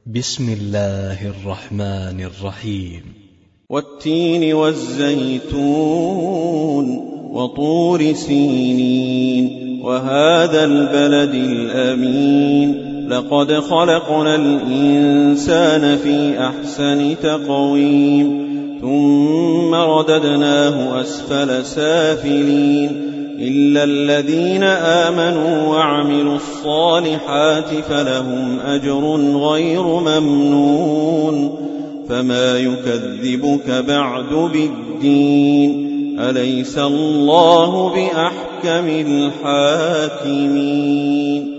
بسم الله الرحمن الرحيم. والتين والزيتون وطور سينين وهذا البلد الأمين لقد خلقنا الإنسان في أحسن تقويم ثم رددناه أسفل سافلين إلا الذين آمنوا وعملوا الصالحات فلهم أجر غير ممنون فما يكذبك بعد بالدين أليس الله بأحكم الحاكمين.